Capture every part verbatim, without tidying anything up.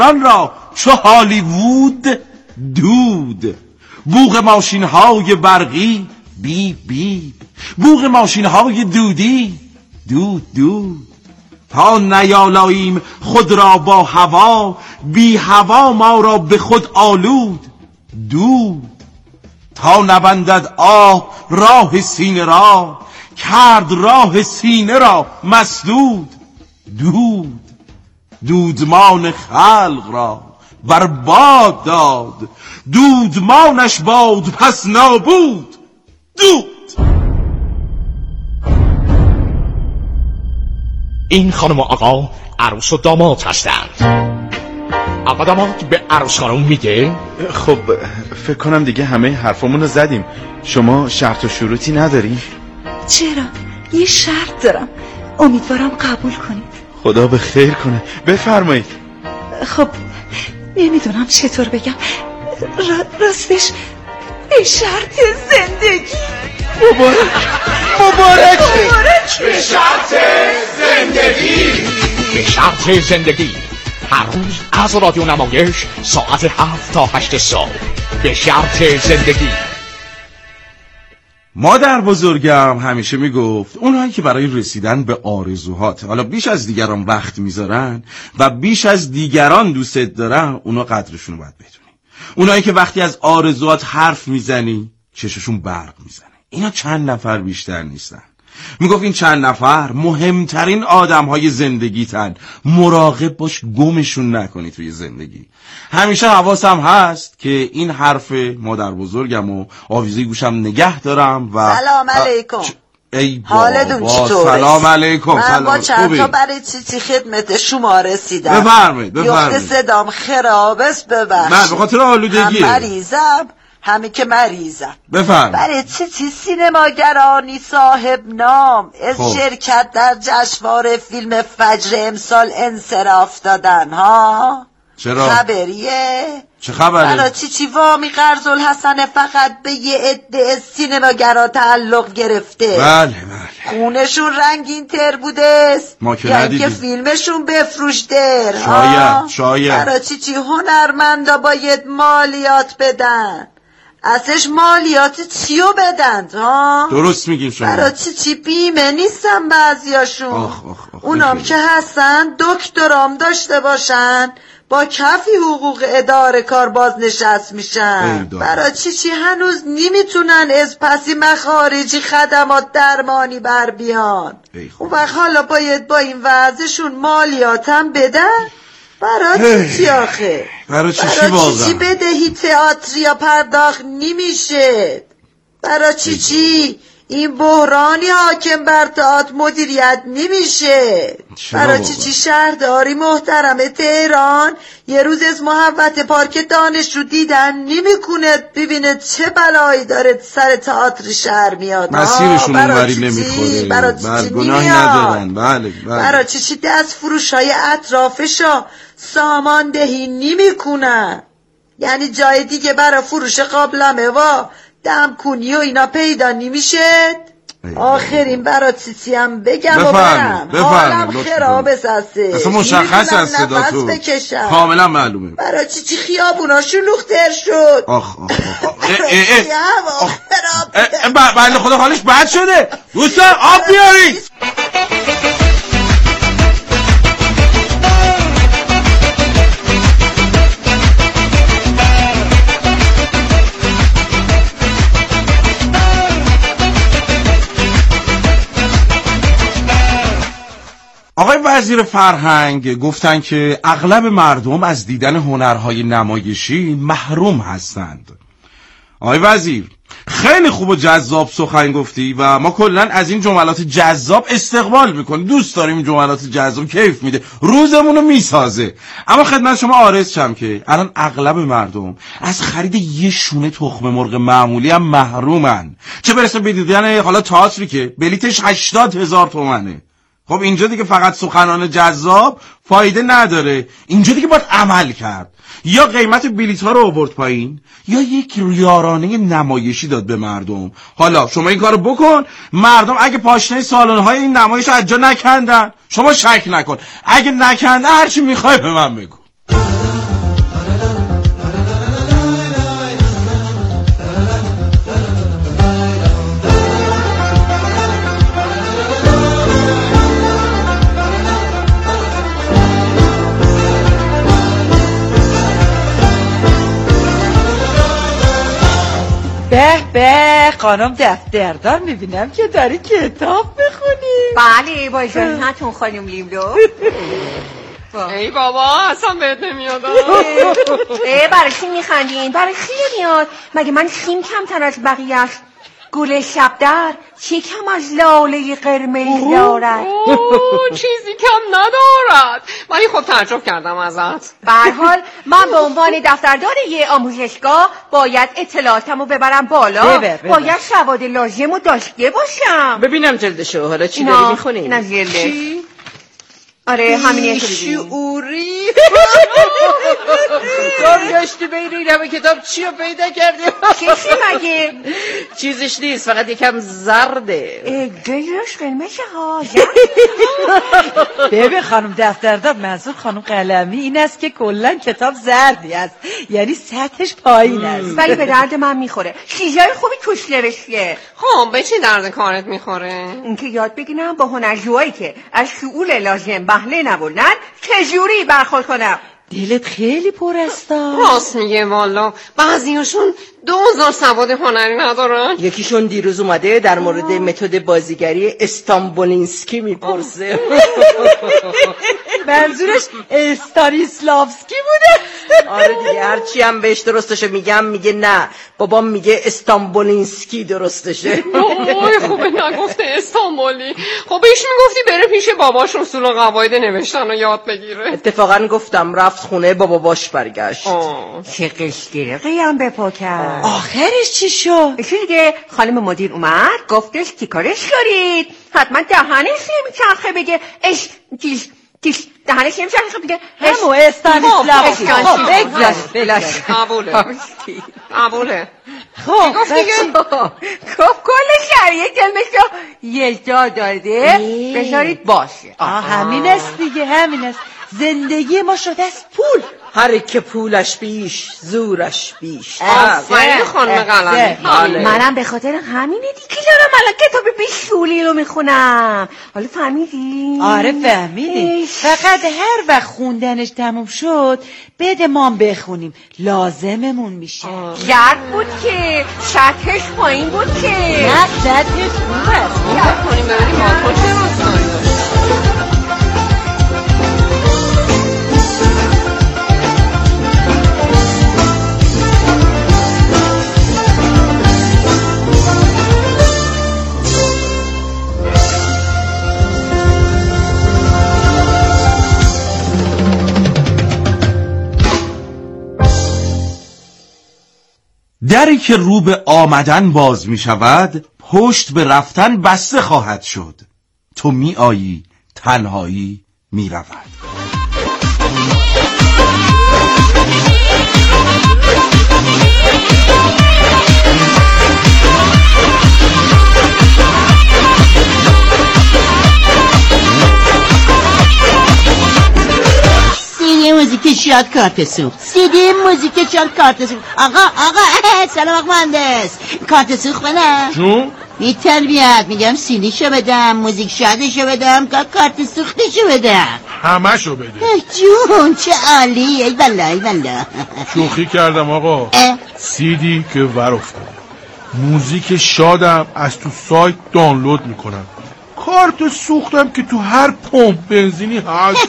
آن را چو هالیوود دود. بوق ماشین های برقی بی بی، بوق ماشین های دودی دود دود. تا نیالاییم خود را با هوا، بی هوا ما را به خود آلود دود. تا نبندد آه راه سینه را، کرد راه سینه را مسدود دود. دودمان خلق را برباد داد، دودمانش باد پس نابود دود. این خانم و آقا عروس و داماد هستند. آقا داماد به عروس خانم میگه خب فکر کنم دیگه همه حرفمون رو زدیم. شما شرط و شروطی نداریم؟ چرا؟ یه شرط دارم، امیدوارم قبول کنید. خدا به خیر کنه، بفرمایید. خب نمیدونم چطور بگم، را... راستش به شرط زندگی. مبارک مبارک مبارک به شرط زندگی. به شرط زندگی هر روز از رادیو نمایش ساعت هفت تا هشت صبح. به شرط زندگی. مادر بزرگم همیشه میگفت اونهایی که برای رسیدن به آرزوهات حالا بیش از دیگران وقت میذارن و بیش از دیگران دوست دارن، اونا قدرشون رو باید بدونی. اونهایی که وقتی از آرزوهات حرف میزنی چششون برق میزنه، اینا چند نفر بیشتر نیستن. میگفت این چند نفر مهمترین آدمهای زندگیتن، مراقب باش گمشون نکنی توی زندگی. همیشه حواسم هست که این حرف مادر بزرگم و آویزه گوشم نگه دارم. و سلام علیکم. ای حالتون چطوره؟ سلام علیکم. من سلام. با چند تا برای چیچی خدمت شما رسیدم. بفرمایید بفرمایید. یخت صدام خرابست ببخشید. من به خاطر آلودگیه. هم مریضم همه که مریضم. بفرمایید. برای چیچی سینماگرانی صاحب نام از خوب. شرکت در جشنواره فیلم فجر امسال انصراف دادن ها؟ چرا؟ خبریه؟ چه خبره؟ برای چی چی وامی قرض الحسن فقط به یه عده سینماگرا تعلق گرفته؟ بله بله. خونشون رنگین تر بوده ما که یعنی ندیدیم. که فیلمشون بفروشته. شاید شاید. برای چی چی هنرمندا باید مالیات بدن؟ ازش مالیات چیو بدن ها؟ درست میگیم شما. برای چی چی بیمه نیستن بعضیاشون. آخ آخ آخ. اونام که هستن دکترام داشته باشن با کفی حقوق اداره کار بازنشست میشن. برای چی چی هنوز نمیتونن از پسی مخارجی خدمات درمانی بر بیان. اون وقت حالا باید با این وضعشون مالیات هم بدن؟ برای چی چی آخه؟ برای چی چی واقعا؟ برای چی چی بدهی تئاتر یا پرداخت نمیشه؟ برای چی چی این بحرانی حاکم بر تئاتر مدیریت نمیشه؟ برای چی چی شهرداری محترم تهران یه روز از محوط پارک دانشجو دیدن نمیکنه ببینه چه بلایی داره سر تئاتر شهر میاد؟ مسیرشون اونوری نمیخوره، برای چی چی گناهی ندارن. بله بله. برای چی چی دست فروش های اطرافشا ساماندهی نمیکنن؟ یعنی جای دیگه برای فروش قابلمه و دمکونی و اینا پیدا نمیشه؟ آخرین برای چیچی هم بگم و برم. حالم خرابه سسته، اصلا مشخص از صدا تو کاملا معلومه. برای چی چی خیابونا شلوغ‌تر شد. آخ آخ آخ. بله خدا حالش بد شده. دوستان آب بیارید. آقای وزیر فرهنگ گفتن که اغلب مردم از دیدن هنرهای نمایشی محروم هستند. آقای وزیر خیلی خوب و جذاب سخن گفتی و ما کلن از این جملات جذاب استقبال میکنیم، دوست داریم این جملات جذاب، کیف میده، روزمونو میسازه. اما خدمت شما عرض شم که الان اغلب مردم از خرید یه شونه تخم مرغ معمولی هم محرومن، چه برسه به دیدن حالا تئاتری که بلیتش هشتاد هزار تومنه. خب اینجا دیگه فقط سخنان جذاب فایده نداره، اینجا دیگه باید عمل کرد. یا قیمت بلیط ها رو آورد پایین یا یک ریارانه نمایشی داد به مردم. حالا شما این کارو بکن، مردم اگه پاشنه سالن های این نمایش رو از جا نکندن شما شک نکن، اگه نکندن هرچی میخوای به من بگو. به به خانم دفتردار، میبینم که داری کتاب بخونی. بله با اجازهتون خانم لیملو. ای بابا اصلا بهت نمیاد. ای برای چی میخندین؟ برای خیلی میاد. مگه من خیم کمتر از بقیه است؟ گل شبدر چی کم از لاله قرمز دارد؟ چیزی کم ندارد، ولی خب تعجب کردم ازت. به هر حال من به عنوان دفتردار یه آموزشگاه باید اطلاعاتمو ببرم بالا. ببر ببر. باید سواد لازمو داشته باشم. ببینم جلدشو. حالا چی داری میخونی؟ اینم جلدش. آره همینه که ببینیم. شعوری. تو گشتی بین این همه کتاب چی رو پیدا کردی؟ چیزی مگه؟ چیزش نیست، فقط یکم زرده. جلوش قرمشه ها. ببین خانم دفتردار، منظور خانم قلمی این است که کلا کتاب زردی است، یعنی سطحش پایین است. ولی به درد من میخوره. چیزای خوبی توش نوشته. خب به چی درد کارت میخوره؟ اینکه یاد بگیرم با هنرجوهایی که از شعور لازم بهله نبردن چجوری برخورد کنم. دلت خیلی پر استا. راست میگه والا، بعضیاشون دو هزار سواد هنری ندارن. یکیشون دیروز اومده در مورد متد بازیگری استانبولینسکی میپرسه. منظورش استانیسلافسکی بوده. آره دیگه، هرچی هم بهش درستشه میگم میگه نه، بابام میگه استانبولینسکی درستشه. اوه خوبه نگفته استانبولی. خب بهش میگفتی بره پیش باباش اصول و قواعد نوشتن رو یاد بگیره. اتفاقا گفتم رفت خونه، با باباش برگشت. چه قشگرقی هم بپا کرد. آخرش چی شد؟ چی دیگه؟ خانم مدیر اومد گفتش کی کارش دارید؟ حتما دهنش نمیچرخه بگه اش تیش تیش دهنش نمیچرخه بگه همو استانیسلافسکی. خب بگذار بگذار. قبوله قبوله. خب گفت دیگه گفت کل شریعه کلمش رو یلدا داده بذارید باشه. آه همین است دیگه، همین است. زندگی ما شده از پول. هر که پولش بیش زورش بیش. آفرین خانم قلمی. منم به خاطر همینه دیگه دارم الان کتاب بیشولی رو میخونم. حالا فهمیدی؟ آره فهمیدیم. فقط هر وقت خوندنش تموم شد بده ما بخونیم، لازممون میشه. گرد بود که سطحش پایین بود که نه سطحش خوب است. یاد کنیم ببینیم ماتون چه راستانی داشت. دری که رو به آمدن باز می شود، پشت به رفتن بسته خواهد شد. تو می آیی، تنهایی می رود. سیدی موزیک شاد کارت سوخت. سیدی موزیک شاد کارت سوخت. آقا آقا سلام آقا مهندس، کارت سوخت بدم؟ جون؟ بی تربیت میگم سیدیشو بدم، موزیک شادشو بدم، کارت سوختشو بدم. همشو بده. جون چه عالی. ای والله ای والله. شوخی کردم آقا. سیدی که ور افتاده، موزیک شادم از تو سایت دانلود میکنم، کارت سوختم که تو هر پمپ بنزینی هست.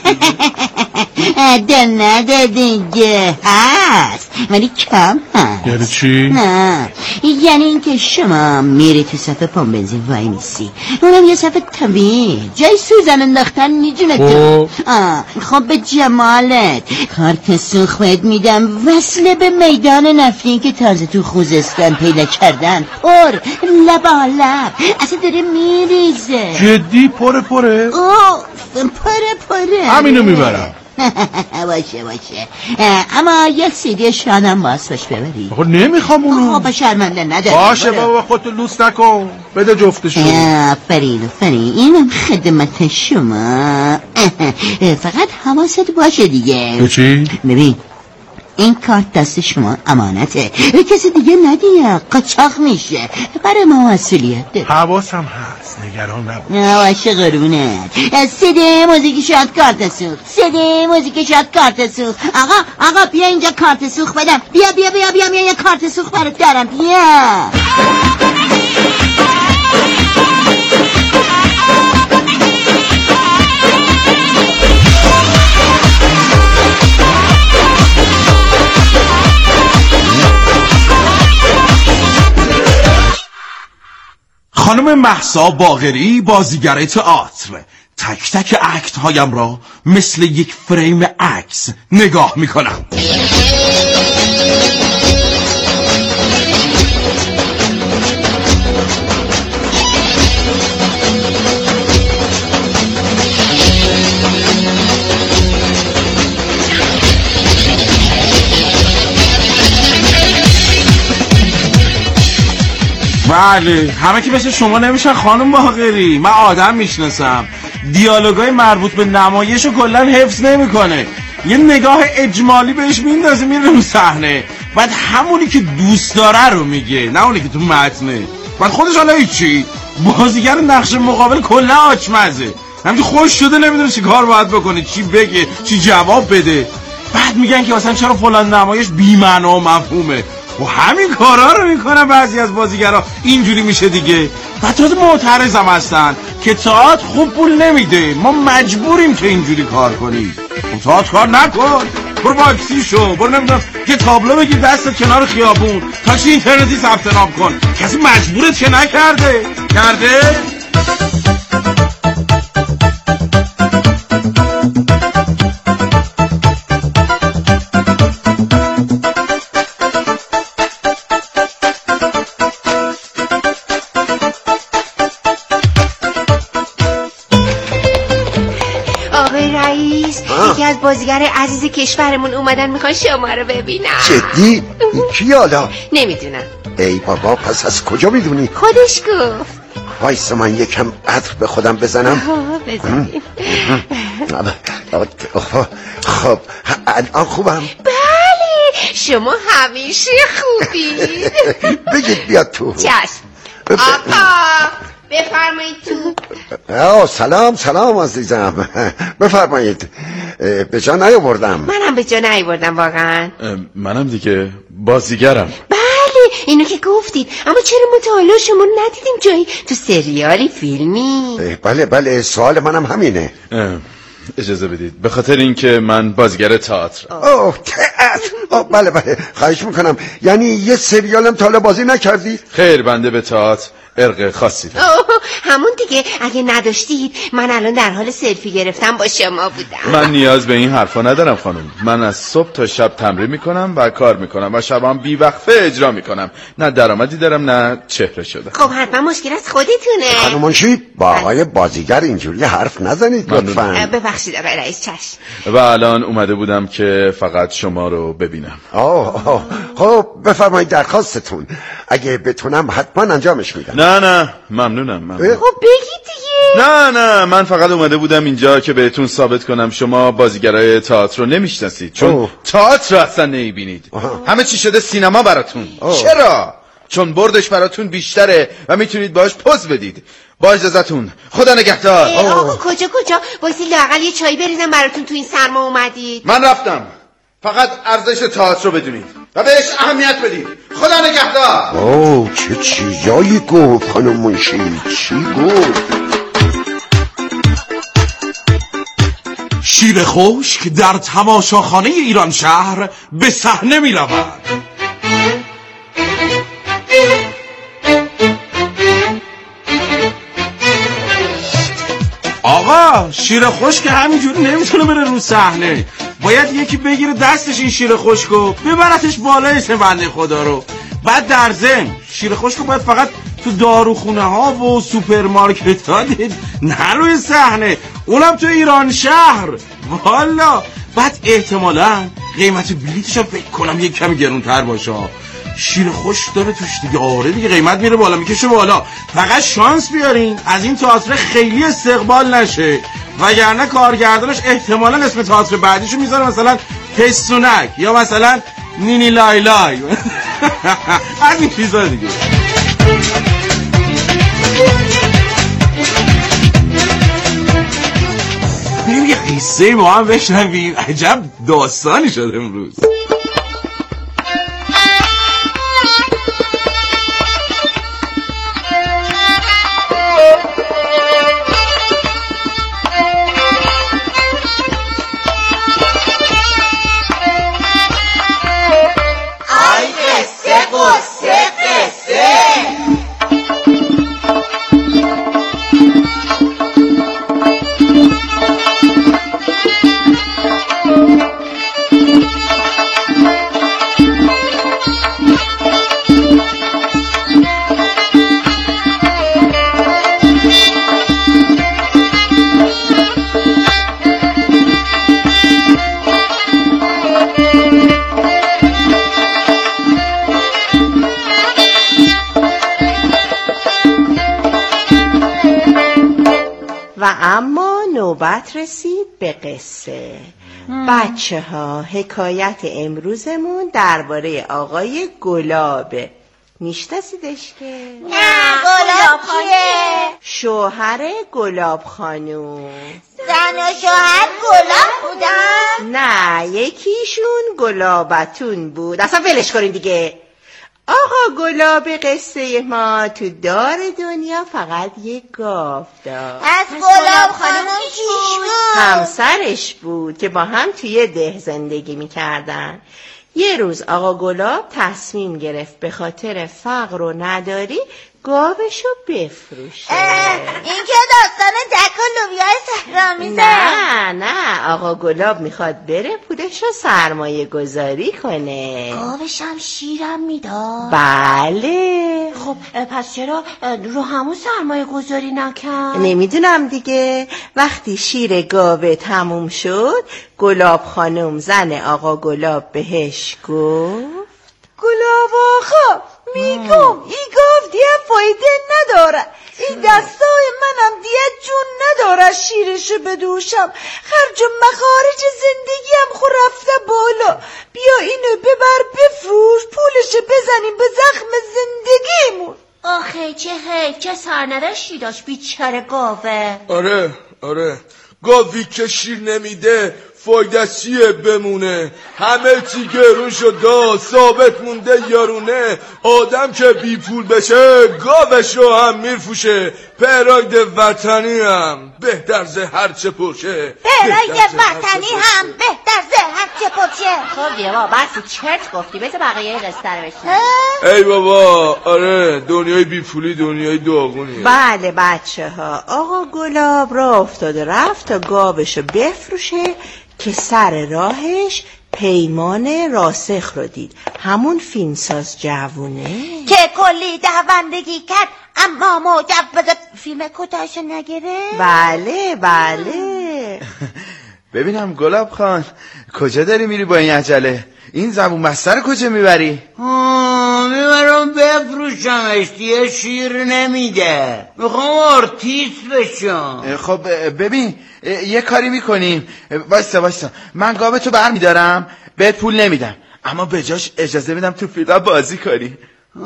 دل نده دیگه، هست ولی کم هست. یعنی چی؟ نه یعنی اینکه شما میری تو صف پمپ بنزین وای میسی، اونم یه صف طویل جای سوزن انداختن میدونه تو. خب به جمالت کارت سوخت بهت میدم، وصله به میدان نفتی که تازه تو خوزستان پیدا کردن، پر لبا لب اصلا داره میریزه. جدی پره پره؟ اوه پره پره. همینو میبرم. باشه باشه، اما یک سیدی شادم باز باش ببری. آقا نمیخوام اونو. آقا شرمنده نداری. باشه بابا خودتو لوس نکن، بده جفتشو. آفرین آفرین، اینم خدمت شما. فقط حواست باشه دیگه. چی؟ ببین این کارت دست شما امانته، کسی دیگه ندیه، قاچاق میشه، برای ما مسئولیت داره. حواسم هست، نگران نباش. نه باشه قربونه. سده موزیک شاد کارت سوخت، سده موزیک شاد کارت سوخت. آقا آقا بیا اینجا کارت سوخت بدم. بیا بیا بیا بیا بیا یه کارت سوخت برات دارم. بیا خانم مهسا باقری بازیگر تئاتر، تک تک اکت هایم را مثل یک فریم عکس نگاه می کنم. بله همه که مثل شما نمیشن خانم باقری. من آدم میشناسم دیالوگای مربوط به نمایشو کلا حفظ نمیکنه، یه نگاه اجمالی بهش میندازه میره رو صحنه، بعد همونی که دوست داره رو میگه نه اونی که تو متنه. بعد خودش حالا هیچی بازیگر نقش مقابل کلا آچمزه، همینجور خوش شده نمیدونه چی کار باید بکنه، چی بگه چی جواب بده. بعد میگن که مثلا چرا فلان نمایش بی‌معنا و مفهومه و همین کارا رو میکنن بعضی از بازیگرا، اینجوری میشه دیگه. بعد تازه معترضم هستن که تئاتر خوب پول نمیده، ما مجبوریم که اینجوری کار کنیم. تئاتر کار نکن، برو واکسی شو، برو نمیدونم یه تابلو بگیر دستت کنار خیابون، تاکسی اینترنتی ثبت نام کن. کسی مجبورت که نکرده کرده؟ یکی از بازیگر عزیز کشورمون اومدن میخوان شما رو ببینن. جدی؟ کی حالا؟ نمیدونم. ای بابا پس از کجا میدونی؟ خودش گفت. وایس من یکم عطر به خودم بزنم. بزنیم. خب الان خوبم؟ بله شما همیشه خوبی. بگید بیاد تو. چشم. آقا بفرمایید تو. آه سلام سلام عزیزم، بفرمایید. به جا نیاوردم. منم به جا نیاوردم واقعا. منم دیگه بازیگرم. بله اینو که گفتید، اما چرا متعالی شما ندیدیم جایی تو سریالی فیلمی؟ بله بله سوال منم همینه. اجازه بدید، به خاطر اینکه من بازیگر تئاتر. اوه تئاتر. بله بله خواهش میکنم. یعنی یه سریالم تا حالا بازی نکردی؟ خیر بنده به تئاتر ارق خاصی دارم. همون دیگه اگه نداشتید من الان در حال سلفی گرفتم با شما بودم. من نیاز به این حرفا ندارم خانم، من از صبح تا شب تمرین میکنم و کار میکنم و شبام بی وقفه اجرا میکنم، نه درآمدی دارم نه چهره شده. خب حتما مشکل از خودتونه. خانم منشی با آقای بازیگر اینجوری حرف نزنید لطفاً. ببخشید آقای رئیس. چشم. و الان اومده بودم که فقط شما رو ببینم. آه آه خب بفرمایید درخواستتون، اگه بتونم حتما انجامش میدم. نه نه ممنونم, ممنونم. خب بگید دیگه. نه نه من فقط اومده بودم اینجا که بهتون ثابت کنم شما بازیگرای تئاتر رو نمیشناسید، چون تئاتر رو اصلا نمیبینید. همه چی شده سینما براتون. اوه. چرا؟ چون بردش براتون بیشتره و میتونید باش پوز بدید. با اجازهتون خدا نگهدار. آقا کجا کجا؟ وایسی لااقل یه چای بریزم براتون تو این سرما اومدید. من رفتم، فقط ارزش تئاتر رو بدونید و بهش اهمیت بدید. خدا نگهدار. اوه چه چیزایی گفت خانم منشی، چی گفت؟ شیر خشک در تماشاخانه ایران شهر به صحنه می رود. آقا شیر خشک همینجوری نمیتونه بره رو صحنه، باید یکی بگیره دستش این شیر خشکو ببرتش بالای سه بنده خدا رو. بعد در ضمن شیر خشکو باید فقط تو داروخونه ها و سوپرمارکت ها دید، نه روی صحنه، اونم تو ایران شهر. والا بعد احتمالاً قیمت بلیتش هم فکر کنم یک کمی گرونتر باشه. شیر خشک داره توش دیگه. آره دیگه قیمت میره بالا میکشه بالا. فقط شانس بیارین از این تئاتر خیلی استقبال نشه، وگرنه کارگردانش احتمالاً اسم تئاتر بعدیشو میذاره مثلا پستونک یا مثلا نینی لای لای از این چیزا دیگه. بریم یه قصه با هم بشنویم. عجب داستانی شد امروز. و اما نوبت رسید به قصه. بچه ها، حکایت امروزمون درباره آقای گلابه. میشناسیدش که؟ نه، گلاب کیه؟ شوهر گلاب خانوم. زن و شوهر گلاب بودن؟ نه، یکیشون گلابتون بود. اصلا ولش کنین دیگه. آقا گلاب قصه ما تو دار دنیا فقط یک گاو داشت. از گلاب خانم چیش بود؟ همسرش بود که با هم توی ده زندگی میکردن. یه روز آقا گلاب تصمیم گرفت به خاطر فقر و نداری گاوشو بفروشه. این که داستان دک و لوبیای صحرامیزه. نه نه، آقا گلاب میخواد بره پولشو سرمایه گذاری کنه. گاوش هم شیرم میداد؟ بله. خب پس چرا رو همون سرمایه گذاری نکرد؟ نمیدونم دیگه. وقتی شیر گاوه تموم شد گلاب خانم زن آقا گلاب بهش گفت گلاب آقا میگم این گاو دیگه فایده نداره. این دستای منم دیگه جون نداره شیرشو بدوشم. خرج و مخارج زندگیم خو رفته بالا. بیا اینو ببر بفروش پولشو بزنیم به زخم زندگیمون. آخه چه حیف چه سرنوشتی داشت بیچاره گاوه. آره آره، گاوی که شیر نمیده فایده چیه بمونه؟ همه چی گرون شده ثابت مونده یارونه. آدم که بی پول بشه گاوشو هم میفروشه. پراید وطنی هم بهتر ز هرچه پرشه. پراید وطنی هم بهتر ز هرچه پرشه. خب دیگه بابا بس چرت گفتی، بذار بقیه قصه رو بشنویم. ای بابا آره، دنیای بی پولی دنیای داغونیه. بله بچه ها، آقا گلاب را افتاد و رفت تا گاوشو بفروشه که سر راهش پیمان راسخ رو دید، همون فیلمساز جوونه که کلی دوندگی کرد اما مجوز فیلم کوتاهشو نگرفت. بله بله. ببینم گلاب خان کجا داری میری با این عجله؟ این زبون بستر کجا میبری؟ میبرم بفروشمش دیگه شیر نمیده. میخوام آرتیست بشم. خب ببین یه کاری میکنیم. وایستا وایستا من گاوه تو بر میدارم بهت پول نمیدم اما به جاش اجازه میدم تو فیلم بازی کنی.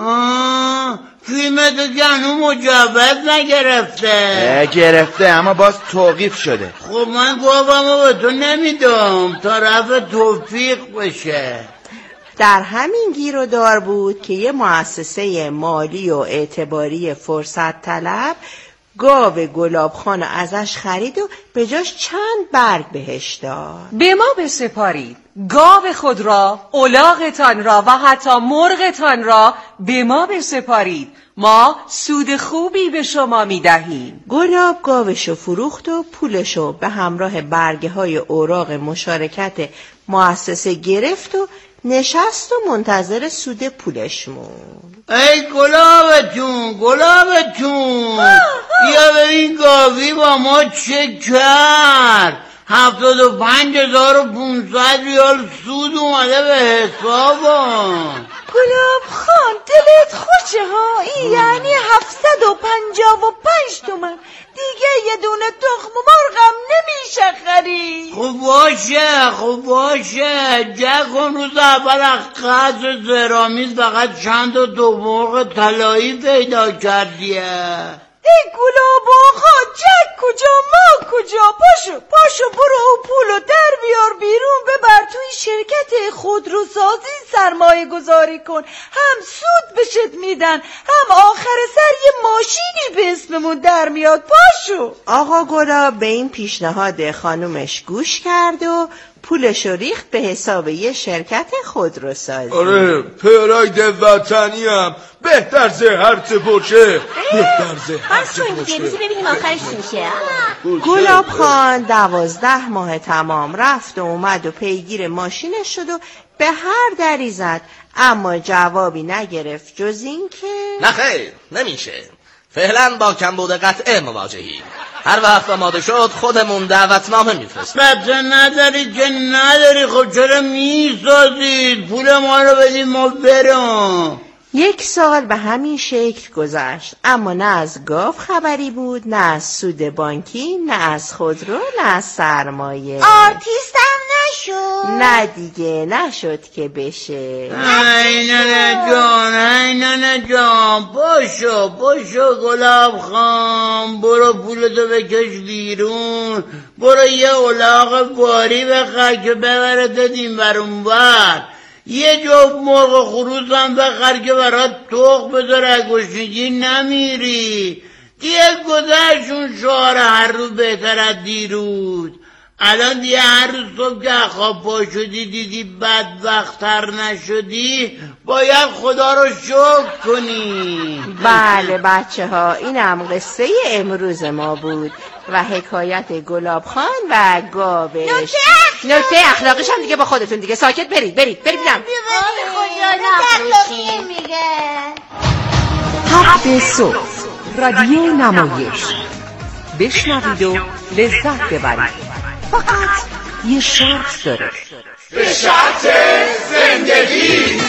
آه فیلم تو گنو مجوز نگرفته. گرفته اما باز توقیف شده. خب من گاومو به تو نمیدم تا رفع توفیق بشه. در همین گیر و دار بود که یه مؤسسه مالی و اعتباری فرصت طلب گاو گلابخانو ازش خرید و به جاش چند برگ بهش داد. به ما بسپارید گاو خود را، الاغتان را و حتی مرغتان را به ما بسپارید. ما سود خوبی به شما می دهیم. گلاب گاوشو فروخت و پولشو به همراه برگه های اوراق مشارکت مؤسسه گرفت و نشست و منتظر سود پولش موند. ای گلابتون گلابتون بیا ببین گاوی با ما چه کرد. هفتاد و پنج هزار و پونصد ریال سود اومده به حسابم. گلاب خان دلت خوشه ها، این یعنی هفتصد و پنجاه و پنج تومن دیگه یه دونه تخم مرغم نمیشه خرید. خب باشه خب باشه جکن روز اول از قدر زرامیز فقط چند تا دو مرغ طلایی پیدا کردیه. ای گلاب آقا جک کجا ما کجا؟ پاشو پاشو برو او پولو در بیار بیرون ببر توی شرکت خودروسازی سرمایه گذاری کن، هم سود بشت میدن هم آخر سر یه ماشینی به اسممون در میاد. پاشو. آقا گلاب به این پیشنهاد خانومش گوش کرد و پولشو ریخت به حساب یه شرکت خودروسازی. آره پراید وطنیم بهتر زهرت باشه، بهتر زهرت باشه. ببینیم آخرش میشه. گلاب خان دوازده ماه تمام رفت و اومد و پیگیر ماشینش شد و به هر دری زد اما جوابی نگرفت جز این که نه خیر نمیشه، فعلا با کمبود قطعه مواجهی. هر وقت آماده شد خودمون دعوتنامه میفرستیم. بچه نداری که نداری، خب چرا میسازید؟ پول ما رو بدید ما برم. یک سال به همین شکل گذشت اما نه از گاو خبری بود، نه از سود بانکی، نه از خودرو، نه از سرمایه. آرتیستم نشد. نه دیگه نشد که بشه. ای ننه جان ای ننه جان باشو باشو گلاب خان، برو پولتو بکش بیرون، برو یه الاغ باری بخر که ببره دادیم بر اون بر، یه جفت مرغ خروس هم بخر که برات توق بذاره گشنگی نمیری. دیگه گذشتون شعار هر روز بهتر از دیروز. الان دیگه هر روز صبح که خواب پا شدی دیدی بدبخت‌تر نشدی باید خدا رو شکر کنی. بله بچه ها اینم قصه امروز ما بود و حکایت گلاب خان و گاوش. نکته اخلاقش هم دیگه با خودتون دیگه ساکت برید برید برید بینم. هفت صبح رادیو نمایش بشنوید و لذت ببرید. فقط یه شرط داره، به شرط زندگی.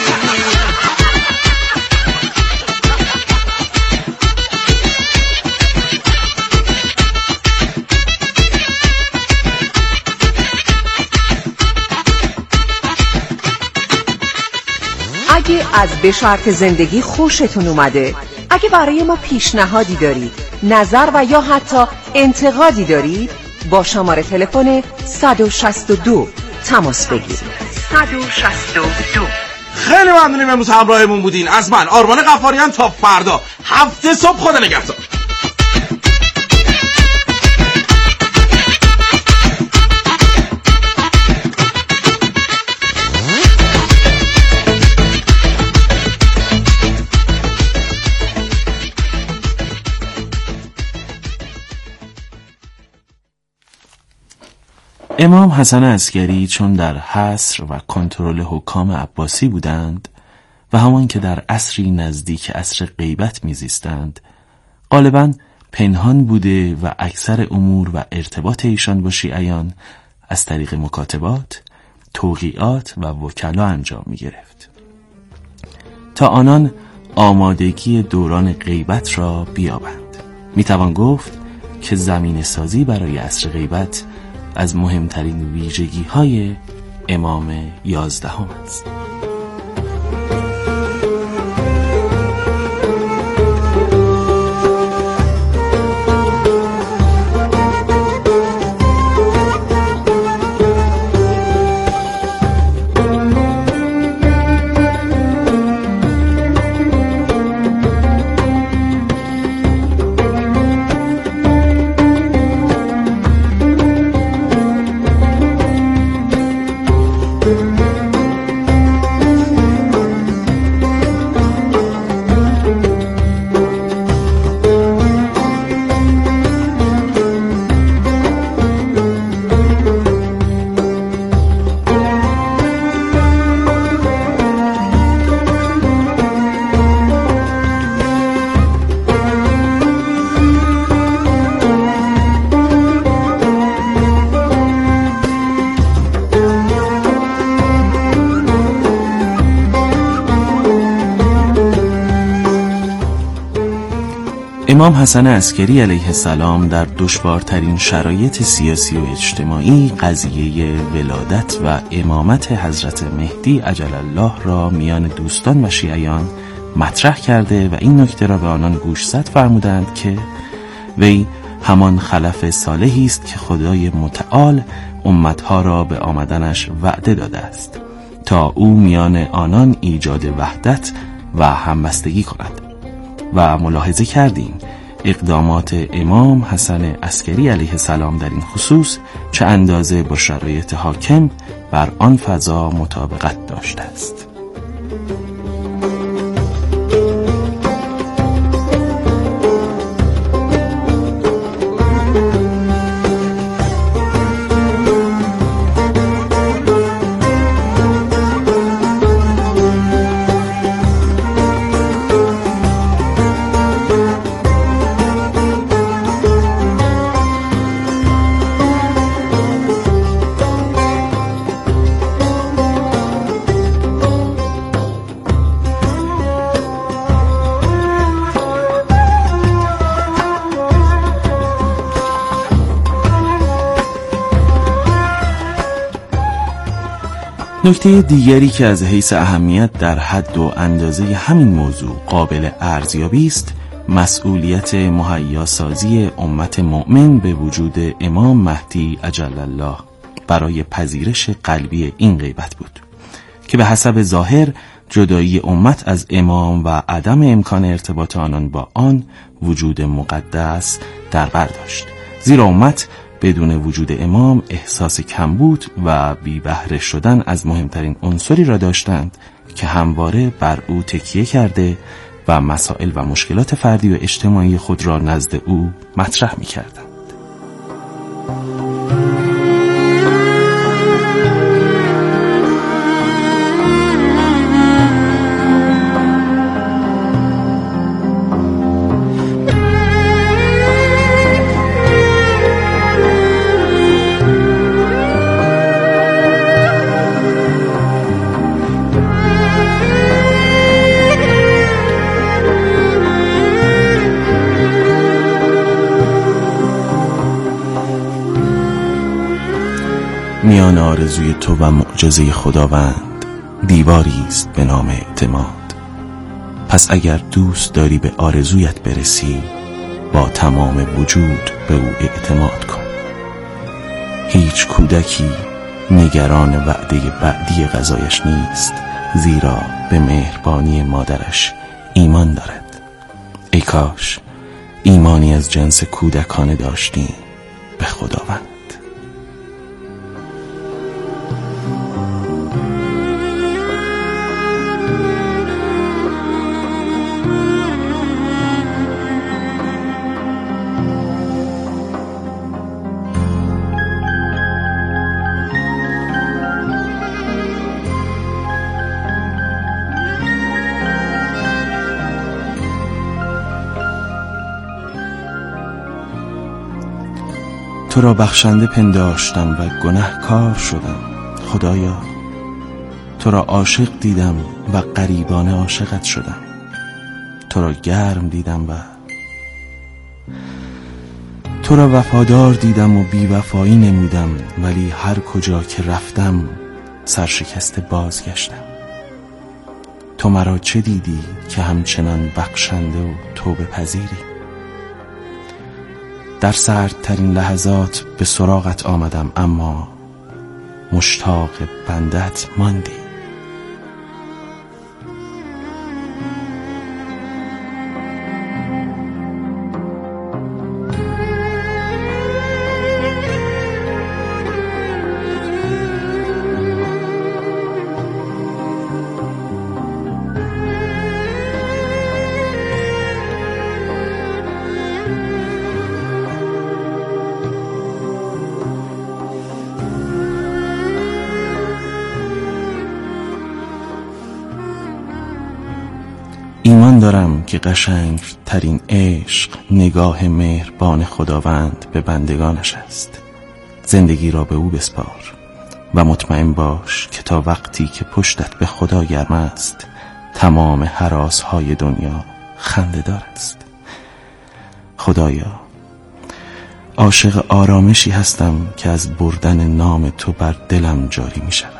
اگه از به شرط زندگی خوشتون اومده، اگه برای ما پیشنهادی دارید، نظر و یا حتی انتقادی دارید، با شماره تلفن صد و شصت و دو تماس بگیرید. صد و شصت و دو. خیلی ممنونیم امروز همراهمون بودین. از من آرمان غفاریان تا فردا هفت صبح. خدا نگهدار. امام حسن عسکری چون در حصر و کنترل حکام عباسی بودند و همان که در عصری نزدیک عصر غیبت میزیستند، غالباً پنهان بوده و اکثر امور و ارتباط ایشان با شیعیان از طریق مکاتبات، توقیعات و وکلا انجام می گرفت تا آنان آمادگی دوران غیبت را بیابند. می توان گفت که زمین سازی برای عصر غیبت از مهمترین ویژگی های امام یازدهم است. امام حسن عسکری علیه السلام در دشوارترین شرایط سیاسی و اجتماعی قضیه ولادت و امامت حضرت مهدی عجل الله را میان دوستان و شیعیان مطرح کرده و این نکته را به آنان گوشزد فرمودند که وی همان خلف صالحی است که خدای متعال امتها را به آمدنش وعده داده است تا او میان آنان ایجاد وحدت و همبستگی کند. و ملاحظه کردیم اقدامات امام حسن عسکری علیه السلام در این خصوص چه اندازه با شرایط حاکم بر آن فضا مطابقت داشته است. نکته دیگری که از حیث اهمیت در حد و اندازه همین موضوع قابل ارزیابی است مسئولیت مهیاسازی امت مؤمن به وجود امام مهدی عجل الله برای پذیرش قلبی این غیبت بود که به حسب ظاهر جدایی امت از امام و عدم امکان ارتباط آنان با آن وجود مقدس در بر داشت، زیرا امت بدون وجود امام احساس کمبود و بی بهره شدن از مهمترین عنصری را داشتند که همواره بر او تکیه کرده و مسائل و مشکلات فردی و اجتماعی خود را نزد او مطرح می کردند. میان آرزوی تو و معجزه خداوند دیواری است به نام اعتماد. پس اگر دوست داری به آرزویت برسی با تمام وجود به او اعتماد کن. هیچ کودکی نگران وعده بعدی غذایش نیست، زیرا به مهربانی مادرش ایمان دارد. ای کاش ایمانی از جنس کودکانه داشتیم به خداوند. تو را بخشنده پنداشتم و گنهکار شدم. خدایا تو را عاشق دیدم و غریبانه عاشقت شدم. تو را گرم دیدم و تو را وفادار دیدم و بی‌وفایی نمودم، ولی هر کجا که رفتم سرشکسته بازگشتم. تو مرا چه دیدی که همچنان بخشنده و توبه پذیری؟ در سردترین لحظات به سراغت آمدم، اما مشتاق بندت ماندی. ایمان دارم که قشنگ ترین عشق نگاه مهربان خداوند به بندگانش است. زندگی را به او بسپار و مطمئن باش که تا وقتی که پشتت به خدا گرم است تمام هراس‌های دنیا خنده‌دار است. خدایا عاشق آرامشی هستم که از بردن نام تو بر دلم جاری می شود.